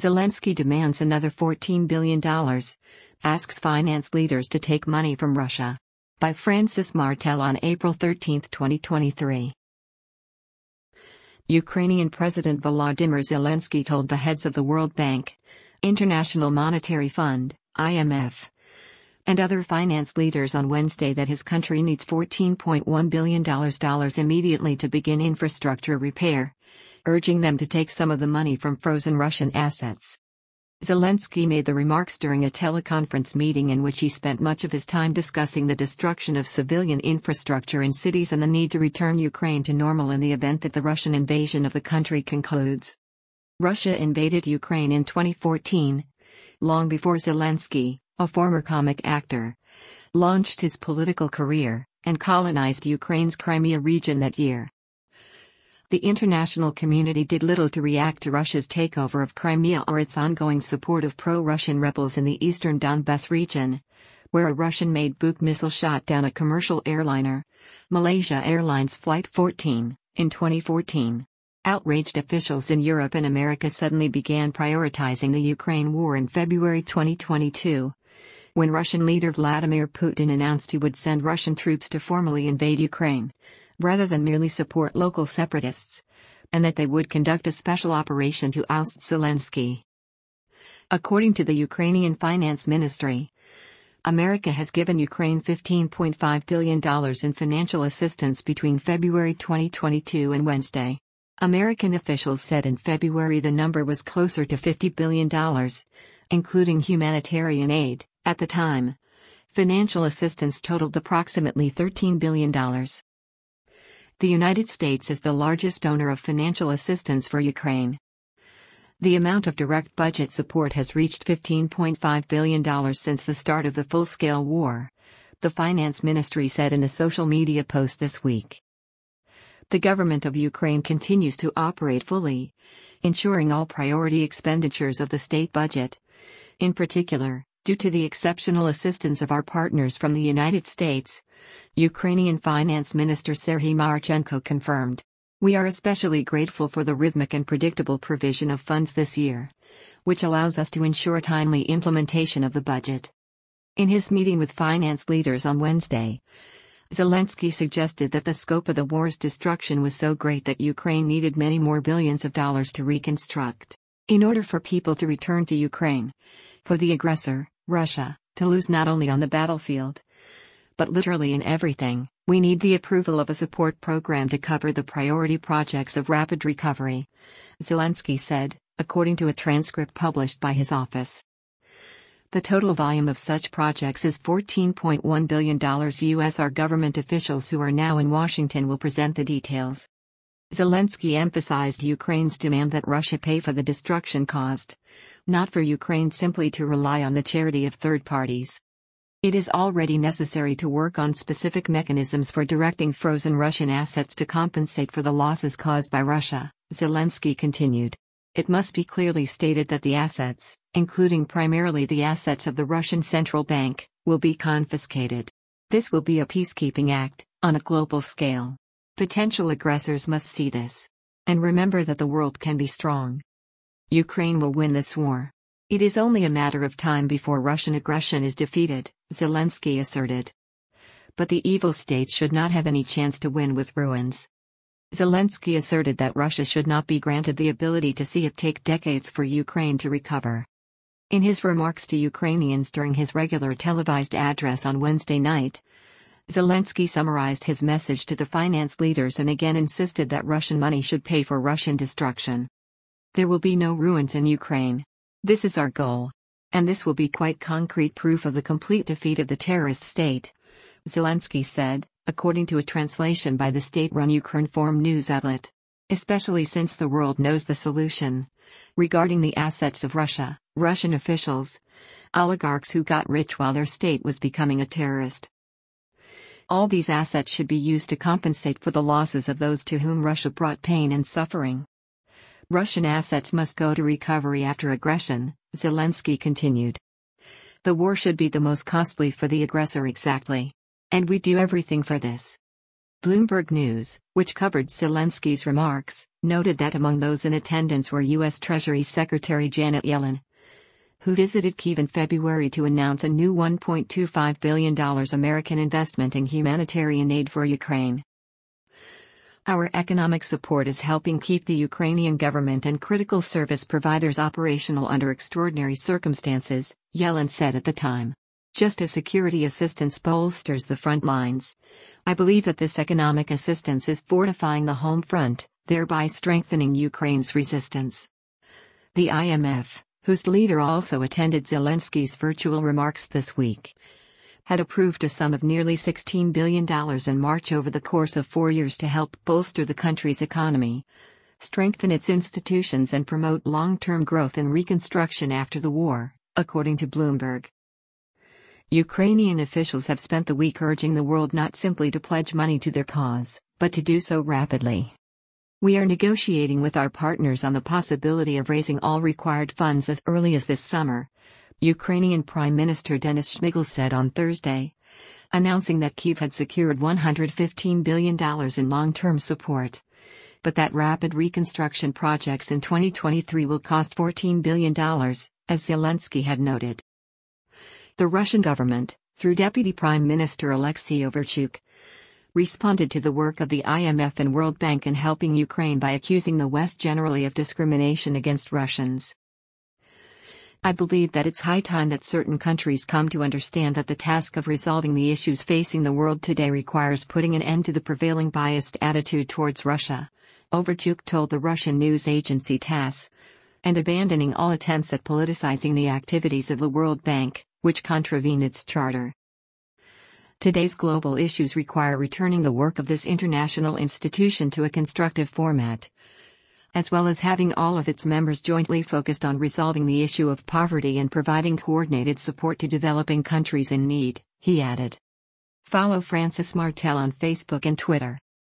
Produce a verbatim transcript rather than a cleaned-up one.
Zelensky demands another fourteen billion dollars, asks finance leaders to take money from Russia. By Francis Martel on April thirteenth, twenty twenty-three. Ukrainian President Volodymyr Zelensky told the heads of the World Bank, International Monetary Fund, I M F, and other finance leaders on Wednesday that his country needs fourteen point one billion dollars immediately to begin infrastructure repair, urging them to take some of the money from frozen Russian assets. Zelensky made the remarks during a teleconference meeting in which he spent much of his time discussing the destruction of civilian infrastructure in cities and the need to return Ukraine to normal in the event that the Russian invasion of the country concludes. Russia invaded Ukraine in twenty fourteen, long before Zelensky, a former comic actor, launched his political career, and colonized Ukraine's Crimea region that year. The international community did little to react to Russia's takeover of Crimea or its ongoing support of pro-Russian rebels in the eastern Donbas region, where a Russian-made Buk missile shot down a commercial airliner, Malaysia Airlines Flight fourteen, in twenty fourteen. Outraged officials in Europe and America suddenly began prioritizing the Ukraine war in February twenty twenty-two, when Russian leader Vladimir Putin announced he would send Russian troops to formally invade Ukraine, rather than merely support local separatists, and that they would conduct a special operation to oust Zelensky. According to the Ukrainian Finance Ministry, America has given Ukraine fifteen point five billion dollars in financial assistance between February twenty twenty-two and Wednesday. American officials said in February the number was closer to fifty billion dollars, including humanitarian aid. At the time, financial assistance totaled approximately thirteen billion dollars. The United States is the largest donor of financial assistance for Ukraine. The amount of direct budget support has reached fifteen point five billion dollars since the start of the full-scale war, the Finance Ministry said in a social media post this week. The government of Ukraine continues to operate fully, ensuring all priority expenditures of the state budget. In particular, due to the exceptional assistance of our partners from the United States, Ukrainian Finance Minister Serhiy Marchenko confirmed. We are especially grateful for the rhythmic and predictable provision of funds this year, which allows us to ensure timely implementation of the budget. In his meeting with finance leaders on Wednesday, Zelensky suggested that the scope of the war's destruction was so great that Ukraine needed many more billions of dollars to reconstruct, in order for people to return to Ukraine, for the aggressor, Russia, to lose not only on the battlefield, but literally in everything. We need the approval of a support program to cover the priority projects of rapid recovery, Zelensky said, according to a transcript published by his office. The total volume of such projects is fourteen point one billion dollars U S. Our government officials who are now in Washington will present the details. Zelensky emphasized Ukraine's demand that Russia pay for the destruction caused, not for Ukraine simply to rely on the charity of third parties. It is already necessary to work on specific mechanisms for directing frozen Russian assets to compensate for the losses caused by Russia, Zelensky continued. It must be clearly stated that the assets, including primarily the assets of the Russian Central Bank, will be confiscated. This will be a peacekeeping act, on a global scale. Potential aggressors must see this. And remember that the world can be strong. Ukraine will win this war. It is only a matter of time before Russian aggression is defeated, Zelensky asserted. But the evil state should not have any chance to win with ruins. Zelensky asserted that Russia should not be granted the ability to see it take decades for Ukraine to recover. In his remarks to Ukrainians during his regular televised address on Wednesday night, Zelensky summarized his message to the finance leaders and again insisted that Russian money should pay for Russian destruction. There will be no ruins in Ukraine. This is our goal. And this will be quite concrete proof of the complete defeat of the terrorist state, Zelensky said, according to a translation by the state-run Ukrinform news outlet. Especially since the world knows the solution. Regarding the assets of Russia, Russian officials, oligarchs who got rich while their state was becoming a terrorist. All these assets should be used to compensate for the losses of those to whom Russia brought pain and suffering. Russian assets must go to recovery after aggression, Zelensky continued. The war should be the most costly for the aggressor exactly. And we do everything for this. Bloomberg News, which covered Zelensky's remarks, noted that among those in attendance were U S Treasury Secretary Janet Yellen, who visited Kyiv in February to announce a new one point two five billion dollars American investment in humanitarian aid for Ukraine. Our economic support is helping keep the Ukrainian government and critical service providers operational under extraordinary circumstances, Yellen said at the time. Just as security assistance bolsters the front lines, I believe that this economic assistance is fortifying the home front, thereby strengthening Ukraine's resistance. The I M F, whose leader also attended Zelensky's virtual remarks this week, had approved a sum of nearly sixteen billion dollars in March over the course of four years to help bolster the country's economy, strengthen its institutions and promote long-term growth and reconstruction after the war, according to Bloomberg. Ukrainian officials have spent the week urging the world not simply to pledge money to their cause, but to do so rapidly. We are negotiating with our partners on the possibility of raising all required funds as early as this summer, Ukrainian Prime Minister Denis Shmyhal said on Thursday, announcing that Kyiv had secured one hundred fifteen billion dollars in long-term support, but that rapid reconstruction projects in twenty twenty-three will cost fourteen billion dollars, as Zelensky had noted. The Russian government, through Deputy Prime Minister Alexei Overchuk, responded to the work of the I M F and World Bank in helping Ukraine by accusing the West generally of discrimination against Russians. I believe that it's high time that certain countries come to understand that the task of resolving the issues facing the world today requires putting an end to the prevailing biased attitude towards Russia, Overchuk told the Russian news agency TASS, and abandoning all attempts at politicizing the activities of the World Bank, which contravene its charter. Today's global issues require returning the work of this international institution to a constructive format, as well as having all of its members jointly focused on resolving the issue of poverty and providing coordinated support to developing countries in need, he added. Follow Francis Martel on Facebook and Twitter.